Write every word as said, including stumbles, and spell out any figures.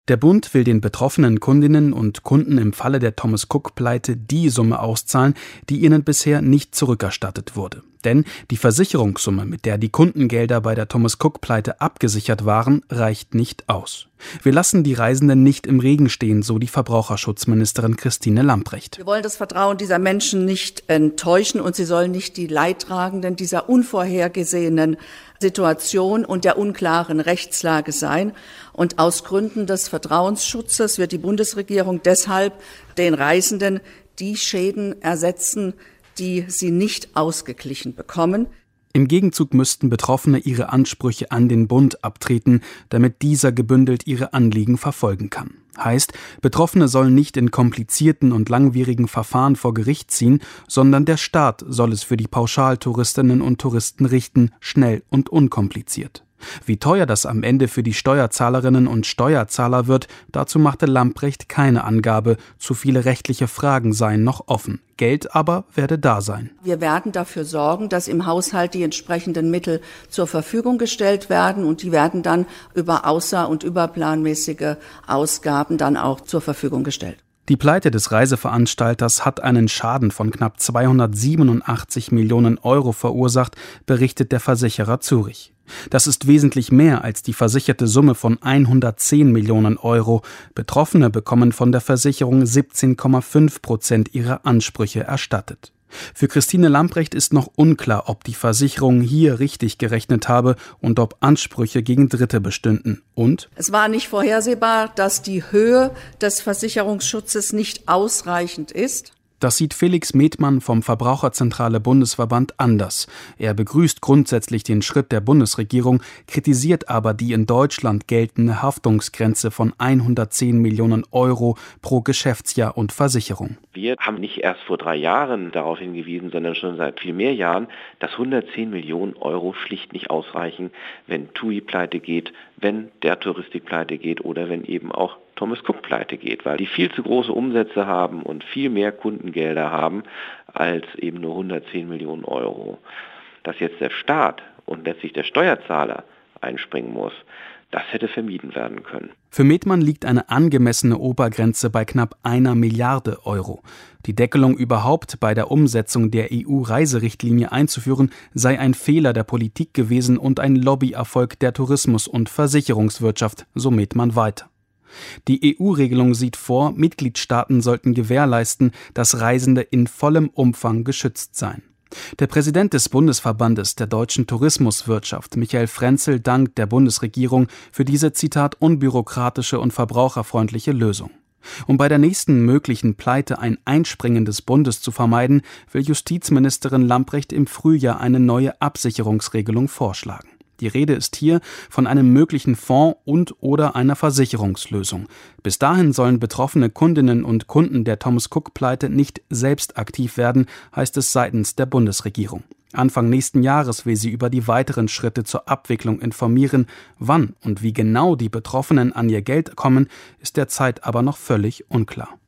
Der Bund will den betroffenen Kundinnen und Kunden im Falle der Thomas Cook-Pleite die Summe auszahlen, die ihnen bisher nicht zurückerstattet wurde. Denn die Versicherungssumme, mit der die Kundengelder bei der Thomas Cook-Pleite abgesichert waren, reicht nicht aus. Wir lassen die Reisenden nicht im Regen stehen, so die Verbraucherschutzministerin Christine Lambrecht. Wir wollen das Vertrauen dieser Menschen nicht enttäuschen und sie sollen nicht die Leidtragenden dieser unvorhergesehenen Situation und der unklaren Rechtslage sein. Und aus Gründen des Vertrauensschutzes wird die Bundesregierung deshalb den Reisenden die Schäden ersetzen, die sie nicht ausgeglichen bekommen. Im Gegenzug müssten Betroffene ihre Ansprüche an den Bund abtreten, damit dieser gebündelt ihre Anliegen verfolgen kann. Heißt, Betroffene sollen nicht in komplizierten und langwierigen Verfahren vor Gericht ziehen, sondern der Staat soll es für die Pauschaltouristinnen und Touristen richten, schnell und unkompliziert. Wie teuer das am Ende für die Steuerzahlerinnen und Steuerzahler wird, dazu machte Lambrecht keine Angabe. Zu viele rechtliche Fragen seien noch offen. Geld aber werde da sein. Wir werden dafür sorgen, dass im Haushalt die entsprechenden Mittel zur Verfügung gestellt werden und die werden dann über außer- und überplanmäßige Ausgaben dann auch zur Verfügung gestellt. Die Pleite des Reiseveranstalters hat einen Schaden von knapp zweihundertsiebenundachtzig Millionen Euro verursacht, berichtet der Versicherer Zurich. Das ist wesentlich mehr als die versicherte Summe von hundertzehn Millionen Euro. Betroffene bekommen von der Versicherung siebzehn Komma fünf Prozent ihrer Ansprüche erstattet. Für Christine Lambrecht ist noch unklar, ob die Versicherung hier richtig gerechnet habe und ob Ansprüche gegen Dritte bestünden. Und? Es war nicht vorhersehbar, dass die Höhe des Versicherungsschutzes nicht ausreichend ist. Das sieht Felix Methmann vom Verbraucherzentrale Bundesverband anders. Er begrüßt grundsätzlich den Schritt der Bundesregierung, kritisiert aber die in Deutschland geltende Haftungsgrenze von hundertzehn Millionen Euro pro Geschäftsjahr und Versicherung. Wir haben nicht erst vor drei Jahren darauf hingewiesen, sondern schon seit viel mehr Jahren, dass hundertzehn Millionen Euro schlicht nicht ausreichen, wenn T U I pleite geht, wenn der Touristik pleite geht oder wenn eben auch Thomas Cook pleite geht, weil die viel zu große Umsätze haben und viel mehr Kundengelder haben als eben nur hundertzehn Millionen Euro. Dass jetzt der Staat und letztlich der Steuerzahler einspringen muss, das hätte vermieden werden können. Für Methmann liegt eine angemessene Obergrenze bei knapp einer Milliarde Euro. Die Deckelung überhaupt bei der Umsetzung der E U-Reiserichtlinie einzuführen, sei ein Fehler der Politik gewesen und ein Lobbyerfolg der Tourismus- und Versicherungswirtschaft, so Methmann weiter. Die E U-Regelung sieht vor, Mitgliedstaaten sollten gewährleisten, dass Reisende in vollem Umfang geschützt seien. Der Präsident des Bundesverbandes der deutschen Tourismuswirtschaft, Michael Frenzel, dankt der Bundesregierung für diese, Zitat, unbürokratische und verbraucherfreundliche Lösung. Um bei der nächsten möglichen Pleite ein Einspringen des Bundes zu vermeiden, will Justizministerin Lambrecht im Frühjahr eine neue Absicherungsregelung vorschlagen. Die Rede ist hier von einem möglichen Fonds und oder einer Versicherungslösung. Bis dahin sollen betroffene Kundinnen und Kunden der Thomas Cook-Pleite nicht selbst aktiv werden, heißt es seitens der Bundesregierung. Anfang nächsten Jahres will sie über die weiteren Schritte zur Abwicklung informieren. Wann und wie genau die Betroffenen an ihr Geld kommen, ist derzeit aber noch völlig unklar.